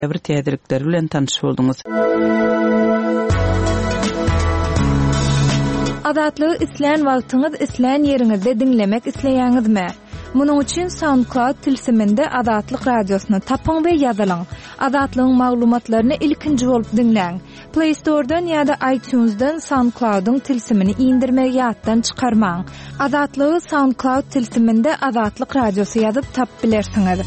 bir täzelikleri bilen tanış boldunuz. Azatlygy isleýän wagtyňyz isleýän ýeriňizde dinlemek isleýäňizmi? Munuň üçin SoundCloud tilsiminde Azatlyk radiosyny tapyň we ýazylyň. Azatlygyň maglumatlaryny ilkinji bolup dinleň. Play Store'dan ýa-da iTunes'dan SoundCloud'un tilsimini indirmegi ýatdan çykarmaň. Azatlygy SoundCloud tilsiminde Azatlyk radiosy ýazyp tap bilersiňiz.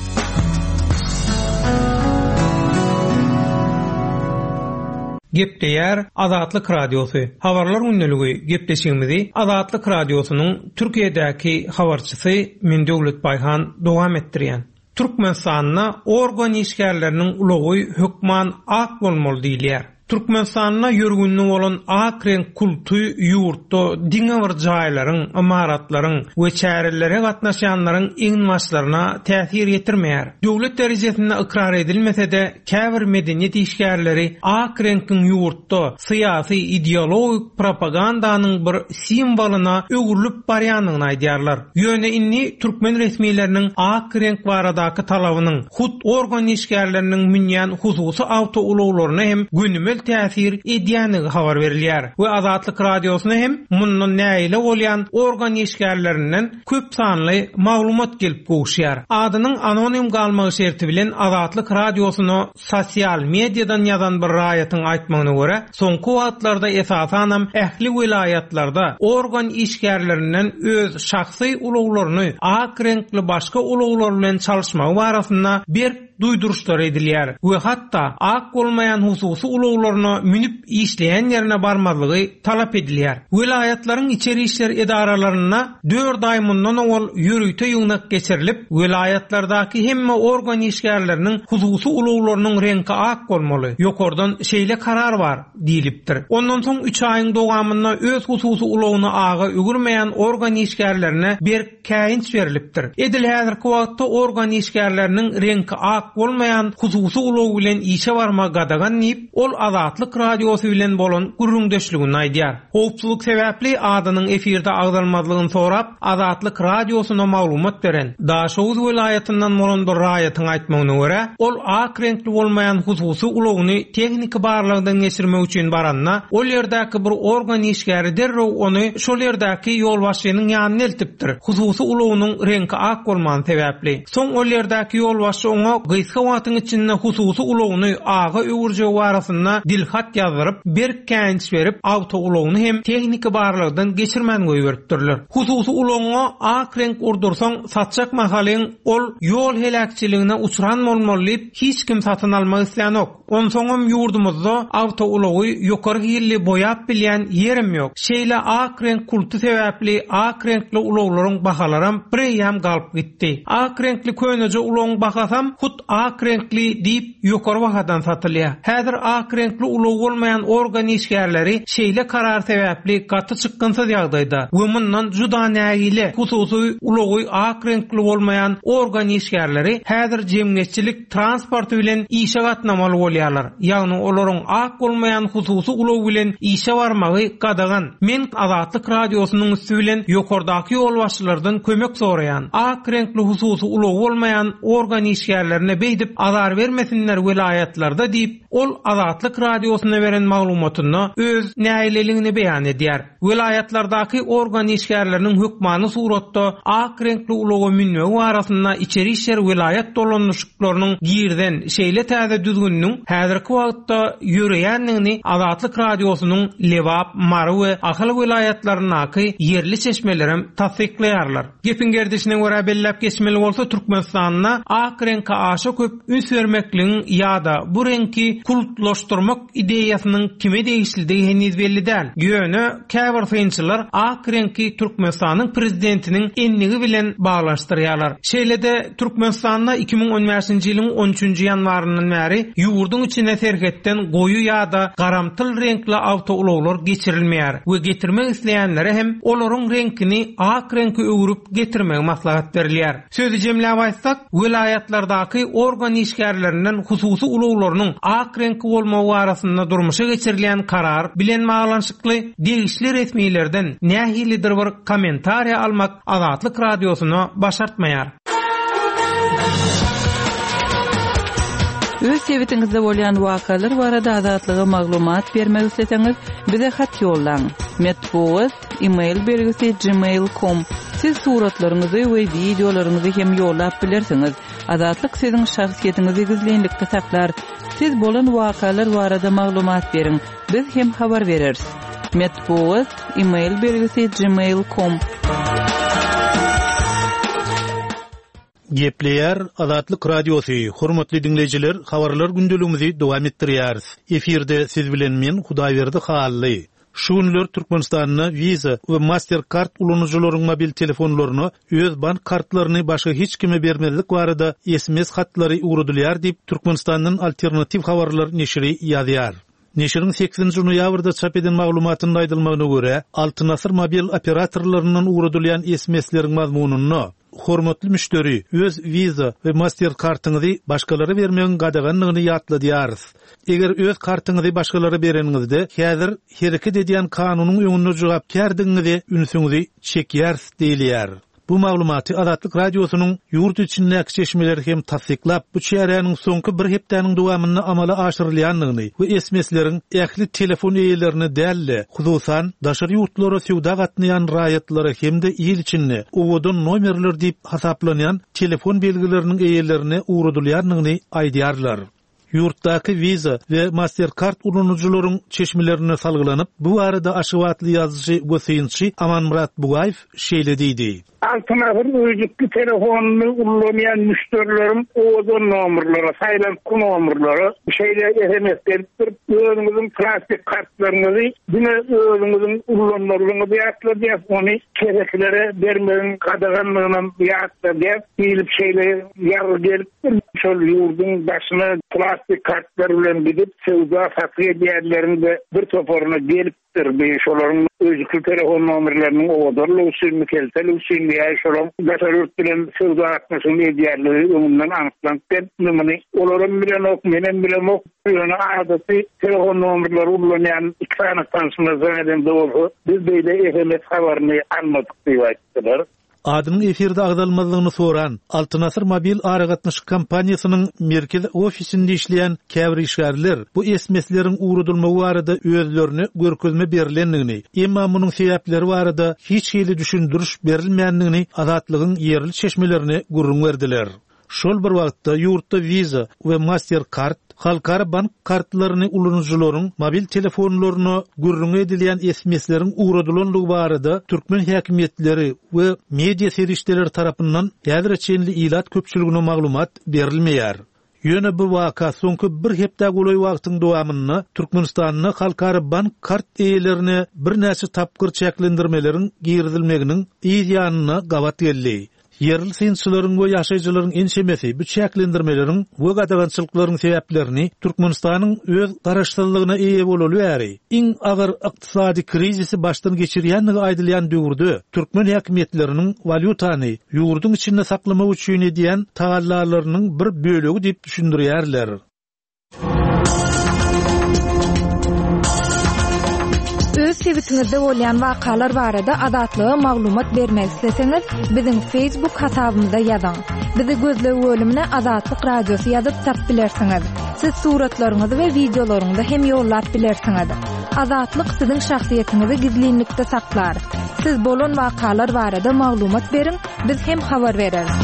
Gepleýär Azatlyk radiosu. Habarlar günneligi gepleşigimizi Azatlyk radiosynyň Türkiýedäki habarçysy Mendewlet Bayhan dowam etdirýän. Türkmenistanyna organ işgärleriniň ulugy hükman ak bolmaly diýilýär. Türkmenistanyna ýörgünlük bolan akrenk kulty ýurtda diňe bir jaýlaryň, imaratlaryň we çärellere gatnaşanlaryň iňmaşlaryna täsir ýetirmeýär. Döwlet derejesinde ikrar edilmese-de, käbir medeniýet işgärleri akrenkiň ýurtda syýasy ideologik propagandanyň bir simbolyna öwürlüp barýanyny aýdýarlar. Ýöne inni türkmen resmiýetleriniň akrenk baradaky talabynyň hut organ işgärleriniň münýän hususy awto uluglaryna hem günüme täsir edýänligi habar berilýär. We Azatlyk radiosyna hem mundan näile bolýan organ işgärlerinden köp sanly maglumat gelip goşýar. Adynyň anonim galmagy şerti bilen Azatlyk radiosyny sosial mediadan ýazan bir raýatyň aýtmagyna görä, soňky wagtlarda esasanam ähli vilayatlarda organ işgärlerinden öz şahsy uluglaryny akrenkli başga uluglar bilen çalışmagy barasynda bir duyduruşlar edilýär we hatda ak bolmayan hususy uluglaryna münip işleýän ýerine barmalygy talap edilýär. Vilayatlaryň içeri işler edaralaryna 4 ay mundan ol ýürüýte ýygnak geçirilip, vilayatlardaky hemme organ işgärleriniň hususy uluglarynyň renki ak bolmaly. Ýokardan şeýle karar bar diýilipdir. Ondan soň 3 aýyň dowamynda öz hususy ulugyny aga ögürmeýän organ işgärlerine bir käýinç berilipdir. Edil häzirki wagtda organ işgärleriniň renki ak bolmayan hususy ulug bilen işe barma gadagan diýip, ol Azatlyk radiosy bilen bolan gurrundeşligini aýdýar. Howpsuzlyk sebäpli adynyň efirde agdalmadygyny sorap, Azatlyk radiosyna maglumat beren Daşowuz vilayatyndan bolan bir raýatyň aýtmagyna görä, ol akrenkli bolmayan hususy ulugyny tehnik barlygdan geçirmek üçin baranna, ol ýerdäki bir organ işgäri derrew ony şol ýerdäki ýol başçynyň ýanyna eltipdir. Hususy ulugynyň renki ak bolman sebäpli. Soň ol ýerdäki ýol başçy oňa gysga wagtyň içinde hususy ulugyny aga öwürje barasynda dilhat ýazyryp, bir käňiç berip, awto ulugyny hem tehnik barlygdan geçirmän goýberipdirler. Hususy ulugyna ak renk urdursaň satjak mahaleň ol ýol helakçylygyna uçran bolmaly diýip hiç kim satyn almak isleýän ok. Onsoňam ýurdumyzda awto ulugy ýokary hili boýap bilýän ýerim ýok. Şeýle ak renk kulty sebäpli ak renkli uluglaryň bahalaram birýam galyp gitdi. Ak renkli köneje ulugyň bahasam hut ak renkli diýip ýokary bahadan satylýar. Häzir ak renkli ulug bolmayan organ işgärleri şeýle karar sebäpli gaty çykgynsyz ýagdaýda we mundan juda nägile hususy ulugy ak renkli bolmayan organ işgärleri häzir jemgyýetçilik transporty bilen işe gatnamaly bolýarlar. Ýagny olaryň ak bolmayan hususy ulug bilen işe barmagy gadagan. Men Azatlyk radiosynyň üstü bilen ýokardaky ýol başçylardan kömek soraýan. Ak renkli hususy ulug bolmayan organ işgärlerine beýdip azar vermesinler vilayatlarda diýip, ol Azatlyk radiosyna beren maglumatyny öz näileligini beýan edýär. Vilayatlardaky organ işgärleriniň hükmany suratda ak renkli ulugy münňegi barasynda içeri işler vilayat dolanışyklarynyň girden şeýle täze düzgünniň häzirki wagtda ýöreýänligini Azatlyk radiosynyň Lewap, Mary we Ahal vilayatlarynaky yerli çeşmelerim tasdikleýärler. Gepin gerdişine görä bellep geçmeli bolsa Türkmenistanyna ak renka aşa köp üns vermekligiň ýa-da bu renki kultlaşdyrmak ideýasynyň kime değişildiği heniz belli däl. Ýöne käbir synçylar ak renki Türkmenistanyň prezidentiniň enligi bilen baglaşdyrýarlar. Şeýlede Türkmenistanyna 2015-nji ýylyň 13-nji ýanwarynyň bäri ýurdun içine serhetden goýu ýa-da garamtyl renkli awto uluglar geçirilmeýär we getirmek isleýänlere hem olaryň renkini ak renki öwürüp getirmek maslahat berilýär. Sözü jemläp aýtsak, vilayatlardaky organ işgärlerinden hususy uluglarynyň ak renki bolmagy barasynda durmuşa geçirilýän karar bilen baglanşykly degişli resmiýetlerden nähilidir bir kommentariýa almak Azatlyk radiosyna başartmaýar. Öz sebitingizde bolýan wakalar barada azatlyga maglumat bermek isteseňiz, bize hat ýollaň. Metbuat email belgisi gmail.com. Siz suratlaryňyzy we videolaryňyzy hem ýollap bilersiňiz. Azatlyk siziň şahsiýetiniňizi gizlenlikde saklar. Siz bolan wakalar barada maglumat beriň. Biz hem habar bereriz. Metbuat email belgisi gmail.com. Gepleyer Azatlyk Radiosu. Hormatly dinleyijiler, habarlar gündülüğümüzi dowam etdirýäris. Efirde siz bilen men Hudaýberdi Hally. Şu günler Türkmenistanyna Visa we Mastercard ulanyjylarynyň mobil telefonlaryny öz bank kartlaryny başga hiç kime bermezlik barada SMS hatlary ugrudylýar diýip Türkmenistanyň alternativ habarlar neşri ýazýar. Neşriň 8-nji noýabrda çap eden maglumatyny aýdylmagyna görä, Altyn Asr mobil operatorlarynyň ugrudylýan SMS-leriň mazmununy hormatly müşteri öz Visa we Mastercard'yňyzy başgalary bermegiň gadaganlygyny ýatladýarys. Eger öz kartyňyzy başgalary bereniňizde häzir hereket edýän kanunyň öňünde jogapkar diňiňizi ünsüňizi çekýärs diýilýär. Bu maglumaty Azatlyk Radiosynyň ýurt içindäki çeşmeleri hem tasdiklap, bu çäreňiň soňky bir hepdäniň dowamyny amala aşyrylýanlygyny we SMS-leriň ähli telefon eýelerini dälle, hususan daşary ýurtlara sewda gatnaýan raýatlara hemde ýyl içinde owadan nomerler diýip hasaplanýan telefon belgileriniň eýelerini ugrudylýanlygyny aýdýarlar. Yurtdaki Visa ve Mastercard ulanyjylaryň çeşmelerini salgylanyp, bu arada aşywatly ýazyjy Gosyňçy Amanmurat Bugaýew şeýle diýdi. Altyn Asr özükli telefonyny ullanýan müşterilerim owadan nomerlary, saýlan nomerlary şeýle SMS berip özüňiziň plastik kartlaryňyzy, bine özüňiziň ullanmalygyny ýatladýar, ony kereklere bermegiň gadaganlygyny ýatladýar, diýilip şeýle ýargy gelip şol ýurdun başyna plastik kartlar bilen gidip sewda satýar ýerlerinde bir toporuna gelipdir. Şolaryň özükli telefon nomerlerini owadan usulmy keltel usulmy şolam daşary bilen sewda atmasyny ýerleri öňünden aňyklanyp nimeni olaryň bilen ok menen bilen ok ýöne adaty telefon nomerleri ullanýan iki tane tansmaz eden dowru biz beýle SMS habaryny almadyk diýip aýtdylar. Adynyň efirde agdalmalygyny soran Altyn Asr mobil aragatnaşyk kompaniýasynyň merkez ofisinde işleýän käbir işgärler bu SMS-leriň ugrudylmagy barada özlerini görkezme berilendigini, emma munyň sebäpleri barada hiç hili düşündiriş berilmeýändigini azatlygyň ýerli çeşmelerini gurrun berdiler. Şol bir wagtda ýurtda Visa we Mastercard halkara bank kartlaryny ulanyjylaryň mobil telefonlaryny gurrun edilýän SMS-leriň ugradylanlygy barada türkmen häkimetleri we media serişdeleri tarapyndan ýadyraçynly ilat köpçüligine maglumat berilmeýär. Ýöne bu waka soňky bir hepde goly wagtyň dowamyny Türkmenistanyň halkara bank kart eýelerini bir näçe tapgyr çeklendirmeleriň girdilmeginiň ýanyna gawat geldi. Yerli synçylaryň we ýaşaýjylaryň enşemesi bu çeklendirmeleriň we gadagançylyklaryň sebäplerini Türkmenistanyň öz garaşdyrlygyna eýe bolaly bäri. Iň agyr ykdysady krizisi başdan geçirýänligi aýdylýan döwürde türkmen häkimetleriniň valyutany ýurdun içinde saklamak üçin edýän tagallalarynyň bir bölegi diýip düşündirýärler. Öz sebitingizde bolýan wakalar barada azatlyga maglumat bermek isteseňiz, biziň Facebook hasabymyza ýazyň. Bizi gözlegi bölümine Azatlyk Radiosu ýazyp tap bilersiňiz. Siz suratlaryňyzy we videolaryňyzy hem ýollap bilersiňiz. Azatlyk siziň şahsiýetiniňizi gizlenlikde saklar. Siz bolan wakalar barada maglumat beriň, biz hem habar bereriz.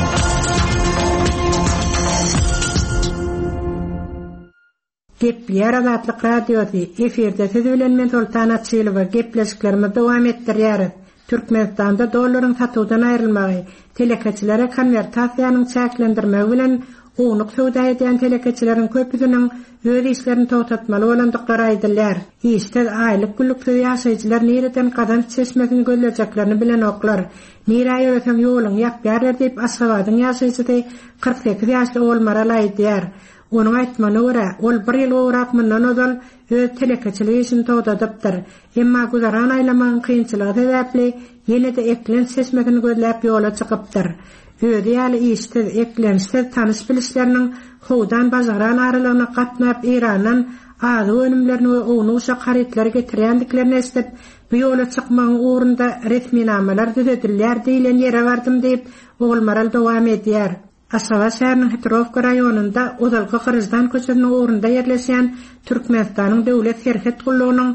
Gepleyer Azatlyk Radiosu efirde siz bilen men Sultan Atçylyga gepleşiklerimi dowam etdirýäris. Türkmenistanda dollaryň satywdan aýrylmagy, telekeçilere konvertasiýanyň çäklendirmegi bilen onyk sowda edýän telekeçileriň köpüsiniň öz işlerini toxtatmaly bolandyklary aýdylýar. İşte aýlyk güllükde ýaşaýjylar nereden kazanç çeşmesini gözlejeklerini bilen oklar. Nira ýöresem ýoluň ýapýarlar diýip Aşgabatyň ýaşaýjy 48 ýaşly Olmaral aýdýar. Onun aýtmagyna görä, ol 1 ýyl öwrakmyndan ozal öz telekeçiligi işini togtadypdyr. Emma guzaran aýlamagyň kynçylygy sebäpli ýene-de eklen seçmegini gözläp ýola çykypdyr. Öýde ýaly işde eklenişde tanış bilişleriniň howdan bajaran aralygyna gatnap Irandan azy önümlerini we ony uşak haritleri getirýändiklerini esdip, bu ýola çykmagyň ugrunda resmi namalar düzedilýär diýilen ýere bardym diýip Olmaral dowam edýär. Aşgabat şäheriniň Hitrovka raýonunda Uzalga Kyrgyzstan köçesiniň orunda ýerleşýän Türkmenistanyň döwlet serhet gullugynyň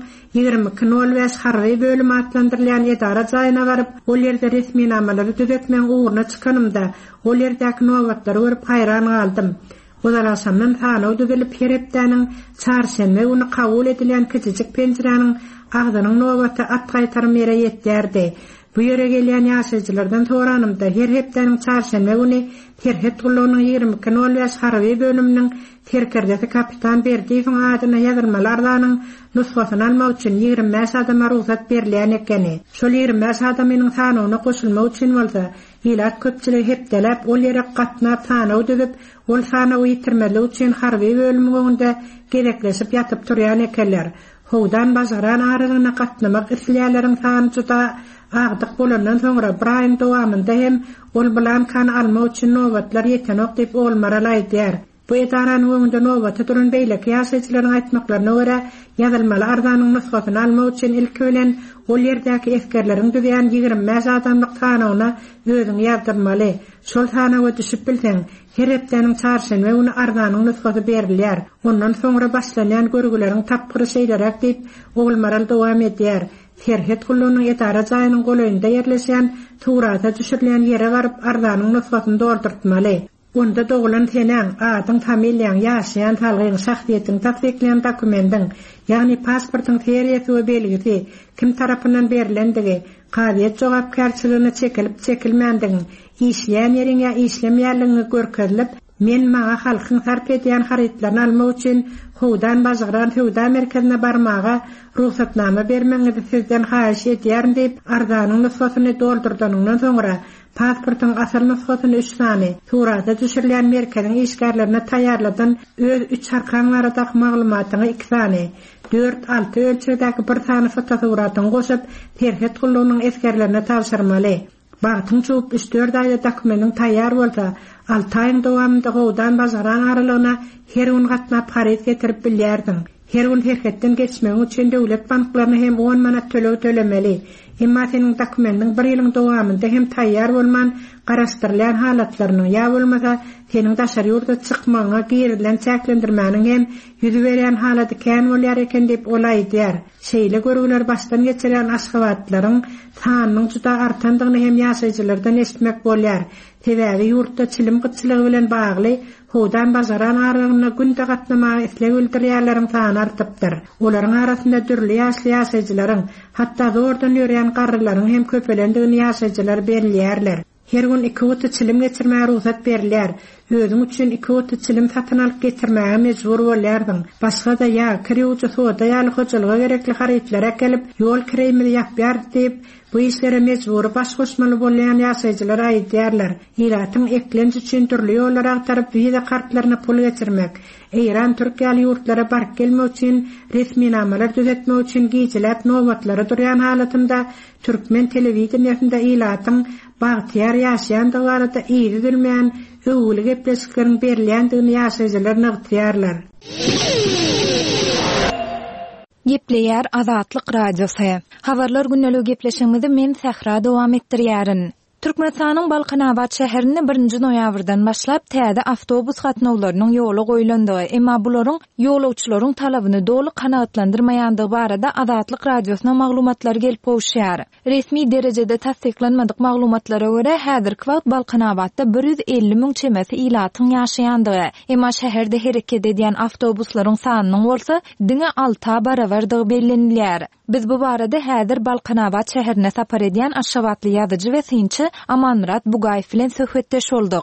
22.05 harby bölümi atlandyrylýan edara jaýyna baryp, ol ýerde resmi namalary düzetmeň uğruna çykanymda ol ýerdäki nowatlary görüp haýran galdym. Uzalaşamdan tanaw düzelip herepdäniň çarşembe güni kabul edilen kiçijik penjiranyň agdynyň nowaty at gaýtarym ýere ýetdirdi. Bu ýere gelýän ýaşaýjylardan soranymda her hepdäniň çarşembe güni terhet gullugynyň 22.05 harby bölüminiň terkerdesi kapitan Berdiýewiň adyna ýazylmaly ardanyň nusgasyny almak üçin 25 adama ruhsat berilýän ekeni. Şol 25 adamyň tanawyna goşulmak üçin bolsa, ilat köpçiligi hepdelep ol ýere gatnap tanaw düzüp, ol tanawy ýitirmelik üçin harby bölümi öňünde gerekleşip ýatyp durýan ekenler. Howdan bajaran aralygyna gatnamak isleýärleriň sany juda agdyk bolandan soňra Brian dowamında hem ol bilan kan almak üçin nowatlar ýetenok diýip olmaraýdýar. Bu edaran öňünde nowaty durun beýleki ýaşaýjylaryň aýtmaklaryna görä, ýazylmaly ardanyň nusgasyny almak üçin ilk bilen ol ýerdäki eskerleriň düzýän 25 adamlyk tanawyna özüň ýazdyrmaly. Şol tanawa düşüp bilseň, her hepdäniň çarşembe güni ardanyň nusgasy berilýär. Ondan soňra başlanýan görgüleriň tapgyry şeýlerek diýip ogulmaral dowam edýär. Terhet gullugynyň edara jaýynyň goýunda ýerleşýän Tuğrata düşürilen ýere baryp ardanyň nusgasyny doldurtmaly. Onda doğulan senin adın, familyan, yaşayan talgyň, şahsiýetiň tasdikleýän dokumentin, ýagny pasportyň seriyesi we belgisi kim tarapyndan berilendigi, gaýet jogapkärçiligine çekilip çekilmändigin, işleýän ýeriňe işlemýärligini görkezilip, men maňa halkyň sarp edýän harytlaryny almak üçin howdan bajaran howda merkezine barmaga ruhsatnama bermeňizi sizden haýyş edýärim diýip ardanyň nusgasyny doldurdanyndan soňra pasportyň asal nusgasyny 3 sany Tuğrata düşürilen merkeziň işgärlerine taýýarladan öz 3 arkanlarydaky maglumatyny 2 sany 4-6 ölçüdäki bir sany fotosuratyny goşup terhet gullugynyň eskerlerine tapşyrmaly. Bagtyň çup 3-4 aýda dokumentin taýýar bolsa, 6 aýyň dowamında howdan bajaran aralygyna her gün gatnap haryt getirip bilýärdiň. Her gün terhetden geçmek üçin döwlet banklaryna hem 10 manat tölemeli. Emma senin dokumentin 1 ýylyň dowamında hem taýýar bolman garaşdyrylýan halatlarynyň ýa bolmasa senin daşary ýurda çykmagyna gerilen çäklendirmäniň hem ýüzi berýän halaty kän bolýar eken diýip olaýdýar. Şeýle görgüler başdan geçiren aşgabatlaryň sanynyň juda artandygyny hem ýaşaýjylardan eşitmek bolýar. Sebäbi ýurtda çilim gyçylygy bilen bagly howdan bajaran aralygyna günde gatnamagy isleg bildirýärleriň sany artypdyr. Olaryň arasynda dürli ýaşly ýaşaýjylaryň, hatda zordan ýören garrylaryň hem köpelendigini ýaşaýjylar berilýärler. Her gün 2 wagt çilim geçirmäge ruhsat berilýär. Özüň üçin 2 wagt çilim satyn alyp getirmäge mejbur bolýardyň. Başga da ýa kirewçi soda ýaly hojalyga gerekli harytlary kelip, ýol kiremini ýapýar diýip, bu işlere mejbur baş goşmaly bolýan ýaşaýjylar aýdýarlar. Iratyň eklenç üçin türli ýollar agtaryp viza kartlaryna pul geçirmek, Eýran Türkiýaly ýurtlara baryp gelmek üçin resmi namalar düzetmek üçin giýijiläp nowatlary durýan halatynda Türkmen telewizionyasynda ilatyň bagtyar ýaşaýan dawarda ýeri bilmeýän öwüli gepleşiklerin berilýändigini ýaşaýjylar nagtýarlar. Gepleýär Azatlyk radiosu. Habarlar günnälik gepleşigimizi men Sähra dowam etdirýärin. Türkmenistanyň Balkanabat şäherinde 1-nji noýabrdan başlap täze awtobus gatnawlarynyň ýoly goýulandygy, emma bularyň ýolawçylaryň talabyny doly kanagatlandyrmaýandygy barada Azatlyk radiosyna maglumatlar gelip goşýar. Resmi derejede tasdiklanmadyk maglumatlara görä häzirki wagt Balkanabatda 150.000 çemesi ilatyň ýaşaýandygy, emma şäherde hereket edýän awtobuslaryň sanynyň bolsa diňe 6 barabardygy bellenilýär. Biz bu barada häzir Balkanabat şäherine sapar edýän Aşgabatly ýazyjy we synçy Amanrat Bugaýew bilen söhbetdeş boldyk.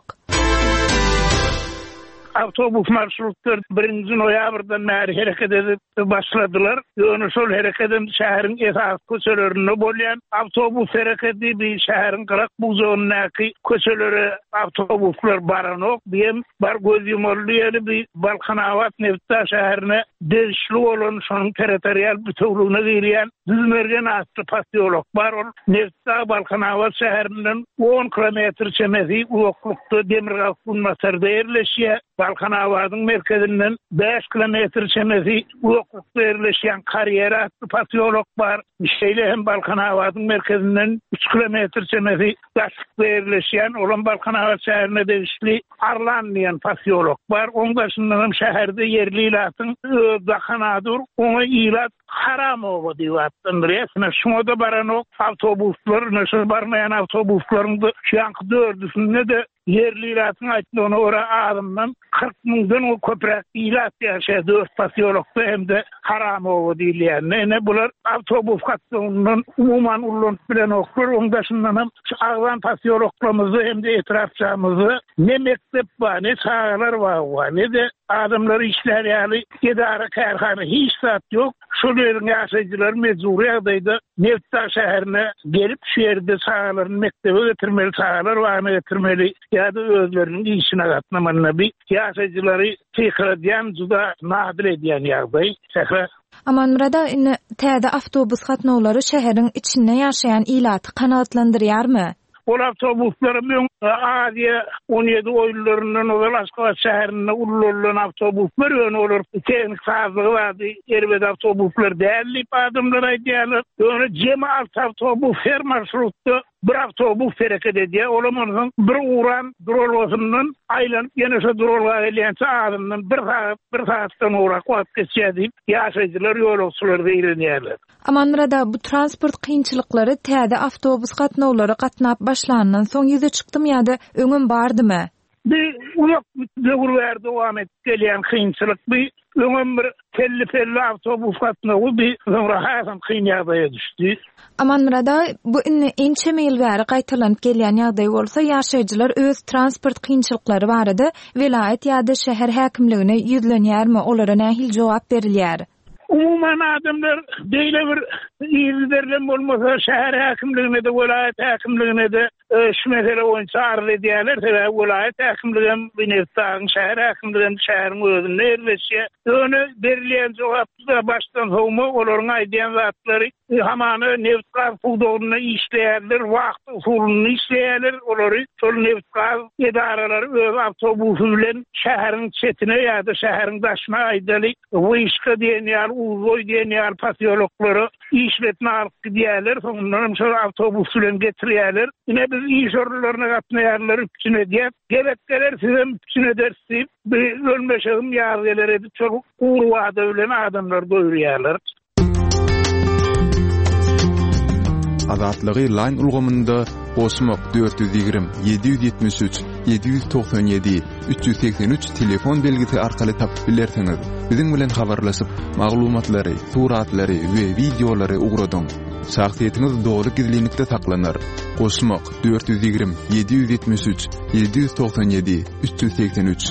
Avtobus marşrutları 1-nji noýabrdan bäri hereket edip başladylar. Ýöne şol hereketin şäheriň esas köçelerinde bolýan avtobus hereketi bir şäheriň gyrak buzonunaky köçeleri avtobuslar baranok diýen bar göz ýumulýary bir Balkanabat Nefta şäherine deşli bolan şonuň territorial bütünlüğüne girýän düzmergen asly pasyolog bar. Nefta Balkanabat şäherinden 10 kilometr çemesi uzaklykda Demirgaw Masarda ýerleşýär. Balkan Awadyň merkezinden 5 kilometr çemesi uwaklyk berleşýän Kariyera atly pasiolog bar. Şeýle hem Balkan Awadyň merkezinden 3 kilometr çemesi daşyk berleşýän olan Balkan Awad şäherine degişli Arlan diýen pasiolog bar. Oň başyndan hem şäherde yerli ilatyň dakanadur. Oňa ilat Haramowa diýip atdyrýar. Şoňa da baran awtobuslar, näşe barmaýan awtobuslarym da şaňky dördüsinde de yerli ilatyň aýtdygyna ora adamdan 40 000'dan o köprek ilat ýaşaýar 4 pasiologda hem de Haramowa diýilýär. Ne bular awtobus hatdynyň umuman ullanıp bilen oklar. Oňdaşyndan hem agzan pasiologlarymyzy hem de etrafçamyzy ne mektep bar, ne çağlar bar, ne de adamlar işlerýäli idara kärhana hiç zat ýok. Şolarň ýaşaýjylar mejburi ýagdaýda Neftdağ şäherine gelip şu ýerde çağlaryň mektebe getirmeli, çağlar wagtyna getirmeli ýa-da özleriniň işine gatnamalyna bir ýaşaýjylary tekrar edýän, juda nadir edýän ýagdaý. Aman burada täze awtobus gatnawlary şäheriň içinde ýaşaýan ilaty kanagatlandyrýarmy? Ol awtobuslarym Aziya 17 oýullaryndan Aşgabat şäherine urulan awtobuslar olar. Teknik sazlygy bardy. Erbet awtobuslar däli adamlar aýdýarlar. Ony jemaat awtobus her marşrutda bir awtobus hareket edýär. Olamanyň bir uran durulmasyndan aýlanyp ýene-şo durulga gelýänçe adamdan bir saatdan ura wagt geçýär. Ýaşaýjylar ýolagçylar beýlenýärler. Aman burada bu transport kynçylyklary täze awtobus gatnawlary gatnap başlanandan soň ýüze çykdym ýa-da öňüm bardymy? Bir uzak döwürler dowam etip gelýän kynçylyk bir öňüm bir telli awtobus gatnawy bir rahatsam kyn ýagdaýa düşdi. Aman burada bu ençe mil bäri gaýtarlanyp gelýän ýagdaý bolsa ýaşaýjylar öz transport kynçylyklary barada vilayet ýa-da şäher häkimligine ýüzlenýärmi? Olara nähil jogap berilýär? Umuman adamlar beýle bir ýerlerden bolmasa şäher häkimligine de vilayet häkimligine de şu mesele boýunça arz edýärler. Vilayet häkimligine Neftdağ şäher häkimligine şäheriň özünde erleşýär. Öňe berilýän jogapda başdan howma olaryň aýdýan zatlary hamany Neftdağ puldogyna işleýärler, wagt usulyny işleýärler. Olary şol Neftdağ edaralary öz awtobusy bilen şäheriň çetine ýa-da şäheriň daşyna aýdaly wyşka diýen uzoy diýen pasiologlary işletme alyp gidýärler. Soňra şol awtobus bilen getirýärler. Ine biz iş organlaryna gatnaýarlar üçine diýip, gerekler sizem üçine dersip, bir ölmeşegim ýagdaýlar edip, şol uwrwada bilen adamlar doýurýarlar. Azatlygy line ulgamynda Osmok 420 773 797 383 telefon belgisi arkaly tapyp bilersiňiz. Biziň bilen habarlaşyp, maglumatlary, suratlary we videolary ugradyň. Şahsiýetiniz dogry gizlilikde saklanır. Osmok 420 773 797 383.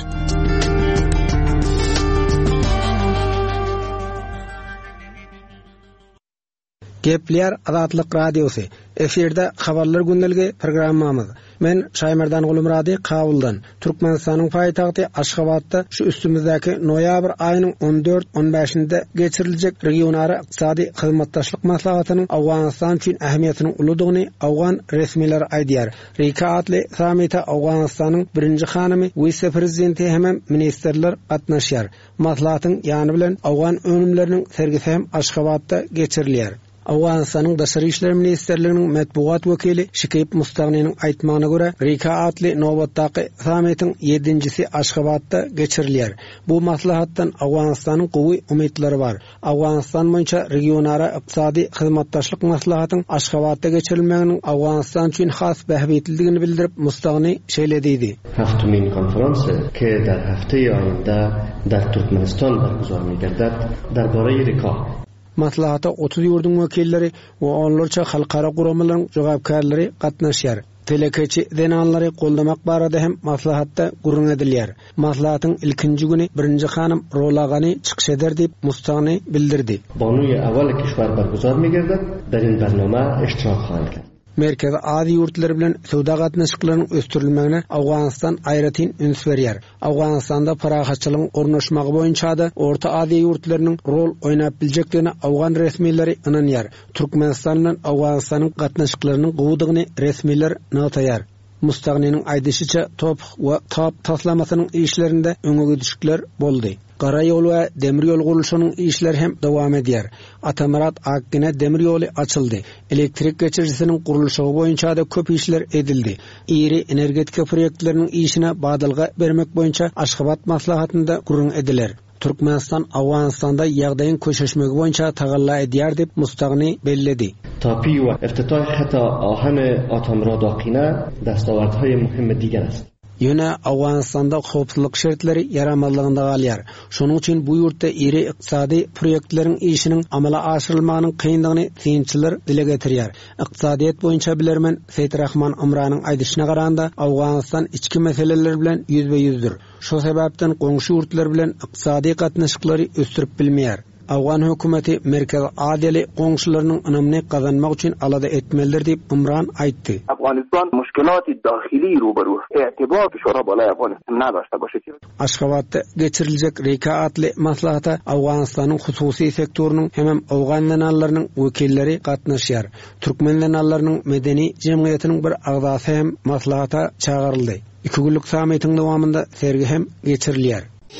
Gepler Azatlyk Radiosu. Eferde habarlar gündəligi programmamız. Men Şaýmardan Gulumrady Kabuldan. Türkmenistanyň paýtagty Aşgabatda şu üstümizdäki noýabr aýynyň 14-15-inde geçiriljek regionara ykdysady hyzmatdaşlyk maslahatynyň Awganistan üçin ähmiýetini uludygyny Awgan resmileri aýdýar. Rika atly samita Awganistanyň birinji hanymy, vice-prezidenti hem ministerler gatnaşýar. Maslahatyň ýany bilen Awgan önümleriniň sergisi hem Aşgabatda geçirilýär. Awganistanyň Daşary işler ministerliginiň matbuat wekili Şikip Mustagnyň aýtmagyna görä, Rika atly nobatdaky samitiň 7-njisi Aşgabatda geçirilýär. Bu maslahatdan Awganistanyň gowy umytlary bar. Awganistan boýunça regionara ykdysady hyzmatdaşlyk maslahatyň Aşgabatda geçirilmeginiň Awganistan üçin has bähbetligini bildirip Mustagny şeýlediydi. Haftumin konferansy ke dar haftaýy aýynda dar Türkmenistan barguzar milletler darbary Rika maslahata 30 ýurdun wekilleri we onlarça halkara guramalaryň jogapkärleri gatnaşýar. Telekeçi denanlary goldamak barada hem maslahatda gurrun edilýär. Maslahatyň ilkinji güni birinji hanym Rolagany çykyş eder diýip Mustagny bildirdi. Bonuy awal kişwer barguzar milletler derin barnama iştirak halda. Merkezi adi yurtları bilen söwda gatnaşyklarynyň östürilmegine Awganistan aýratyn üns berýär. Awganistanda parahatçylygyň ornaşmagy boýunça da orta adi yurtlarynyň rol oýnap biljekdigine Awgan resmileri inanýar. Türkmenistan bilen Awganistanyň gatnaşyklarynyň gowudygyny resmiler notaýar. Mustagnynyň aýdysyça topuk we tap taslamasynyň işlerinde öňe düşükler boldy. Gara ýol we demir ýol gurulşynyň işleri hem dowam edýär. Atamurat Akgine demir ýoly açyldy. Elektrik geçirjisiniň gurulşy boýunça da köp işler edildi. Iri energetika proýektleriniň işine badalga bermek boýunça Aşgabat maslahatynda gurrun ediler. Türkmenistan Awganistanda ýagdaýyň köşeşmegi boýunça tagalla edýär diýip Mustagny belledi. تاپی و افتتاح خط آهن آتامراد آقینه دستاوردهای مهم دیگر است. Ýöne Awganistanda howpsuzlyk şertleri ýaramallygynda galýar. Şonuň üçin bu ýurtda iri ykdysady proýektleriň işiniň amala aşyrylmagynyň kyndygyny synçylar dile getirýär. Ykdysadyýet boýunça bilermen Seytrahman Umranyň aýdyşyna garanda Awganistan içki meseleleri bilen ýüzbe-ýüzdür. Şo sebäpden goňşy ýurtlar bilen ykdysady gatnaşyklary ösdürip bilmeýär. Awgan hökümeti Merkez Adeli goňşylarynyň ynamny gazanmak üçin alada etmelidir diýip Umran aýtdy. Afganistan müşkilat-ı dahili ruberu i'tibar şura bala Afganistan nädaşda başa Aşgabatda geçiriljek Reka atly maslahata Awganistanyň hususy sektorunyň hem Awganlanallarynyň wekilleri gatnaşýar. Türkmenlanallarynyň medeni jemgyýetiniň bir agzasy hem maslahata çağıryldy. 2 günlük samytyň dowamında sergi hem geçirilýär.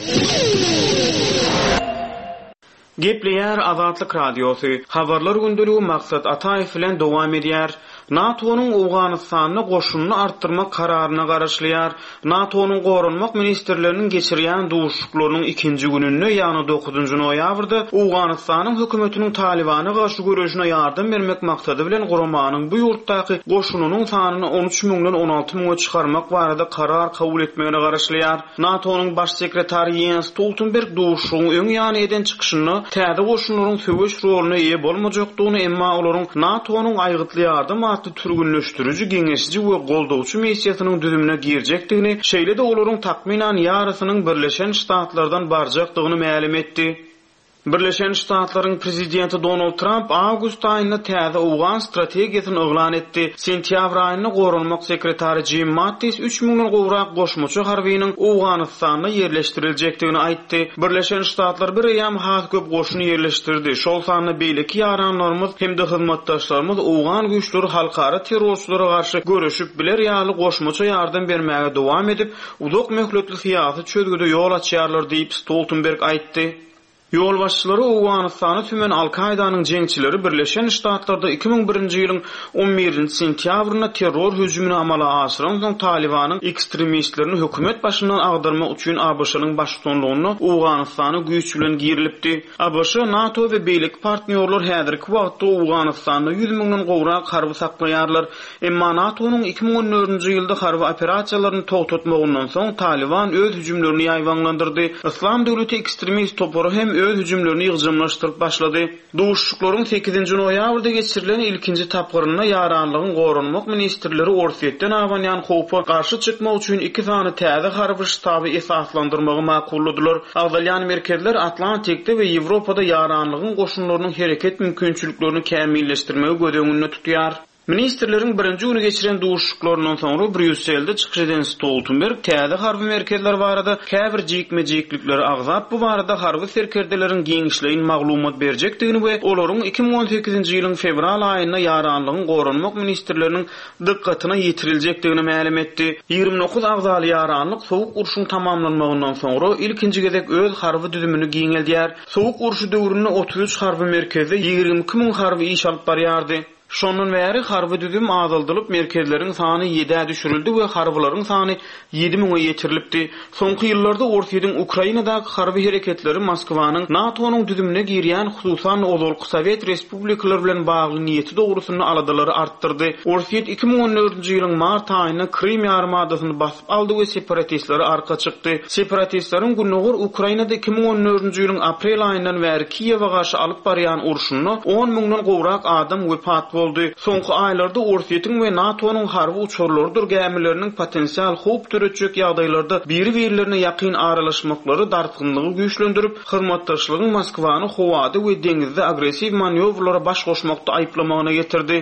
Gepleýär Azatlyk Radiosu. Habarlar gündüligi maksat Ataýew bilen dowam edýär. NATO'nun Awganistanyny goşunyny artdyrmak kararyna garaşlýar. NATO'nun gorunmak ministrleriniň geçirýän duşuklarynyň 2-nji gününde, ýani 9-njy noýabrda Awganistanyň hökümetiniň Talibana garşy görüşine ýardam bermek maksady bilen guramanyň bu ýurtdaky goşunynyň sanyny 13 000-den 16 000-a çykarmak barada karar kabul etmegine garaşlýar. NATO'nun baş sekretary Jens Stoltenberg duşugyň öň ýany eden çykyşyny täze goşunlaryň söwüş rolyna ýe bolmajakdygyny, emma olaryň NATO'nun aýgytly ýardam türgünleşdirici, geňeşici we goldawçy missiýasynyň düzümine girjekdigini, şeýle de olaryň takminan ýarysynyň Birleşen Ştatlardan barjakdygyny ma'lum etdi. Birleşen Ştatlaryň prezidenti Donald Trump awgust aýynda täze Awgan strategiýasyny oglan etdi. Sentýabr aýynda gorunmak sekretary Jim Mattis 3000-den gowrak goşmaçy harbynyň Awganistana ýerleşdirilmekdigini aýtdy. Birleşen Ştatlar bir ýam has köp goşuny ýerleşdirdi. Şol sanyny beýleki ýaranlarymyz hem de hyzmatdaşlarymyz Awgan güýçleri halkara terrorçylara garşy görüşüp biler ýaly goşmaça ýardam bermäge dowam edip, uzak möhletli syýasy çözgüde ýol açýarlar diýip Stoltenberg aýtdy. Yol başçıları Awganistany tümen Al-Qaidanyň jeňçileri Birleşen Ştatlarda 2001-nji ýylyň 11-nji sentýabrynda terror hüjümini amala aşyran soň Talibanyň ekstremistlerini hökümet başyndan agdyrmak üçin ABŞ-nyň başçylygyny Awganistany güýç bilen girilipdi. ABŞ, NATO we beýlik partnerler häzirki wagtda Awganistanda 100 000-den gowrak harby saklaýarlar. Emma NATO'nun 2014-nji ýylda harby operasiýalaryny togatmagyndan soň Taliban öz hüjümlerini ýaýwanlandyrdy. Islam döwleti ekstremist topary hem öz hüjümlerini ýygjymlaşdyryp başlady. Duşuklaryň 8-nji noýabrda geçirilen ilkinji tapgyryna ýaranlygyň gorunmak ministrleri Orsiýetden awanýan howpa garşy çykmak üçin 2 sany täze harby ştaby esaslandyrmagy makullydylar. Agdalýan merkezler Atlantikde we Ýewropada ýaranlygyň goşunlarynyň hereket mümkinçiliklerini kämilleşdirmegi gödeňinde tutýar. Ministrlerin birinci günü geçiren duşuklarynyň soňra Brüsselde çykyş eden Stoltenberg täze harby merkezler barada käbir jikme-jiklikleri agzap bu barada harby serkerdeleriň geňişleýin maglumat berjekdigini we olaryň 2018-nji ýylyň fevral aýynda ýaranlygyň gorunmak ministrleriniň dikkatyna ýetiriljekdigini ma'lum etdi. 29 agzaly ýaranlyk sowuk urşuň tamamlanmagyndan soňra ilkinji gezek öz harby düzümini giňeldýär. Sowuk urşy döwründe 33 harby merkezde 22 000 harby iş alyp barýardy. Şondan bäri harby düzüm azaldylyp merkezleriň sany 7-e düşürildi we harbylaryň sany 7 000-a ýetirilipdi. Soňky ýyllarda Orsiýetiň Ukrainadaky harby hereketleri Moskwanyň NATO'nun düzümine girýän hususan Ozalky Sowet respublikalary bilen bagly niýeti dogrusyny aladylary artdyrdy. Orsiýet 2014-nji ýylyň mart aýynda Krim ýarymadasyny basyp aldy we separatistleri arka çykdy. Separatistleriň günnäger Ukrainada 2014-nji ýylyň aprel aýyndan bäri Kiýewe garşy alyp barýan urşuny 10 000-den gowrak adam wepat boldy. Soňky aýlarda Orsiýetiň we NATO'nun harby uçurlary durgämeleriniň potensial howp türetjek ýagdaýlarda biri-birilerine ýakyn aralaşmaklary dartgynlygy güýçlendirip, hyzmatdaşlygyň Moskwany howada we deňizde agressiw manewrlara baş goşmakda aýplamagyna getirdi.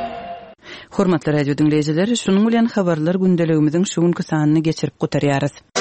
Hormatly radio dinleýijileri, şunuň bilen habarlar gündeligimiziň şu günkü sanyny geçirip gutarýarys.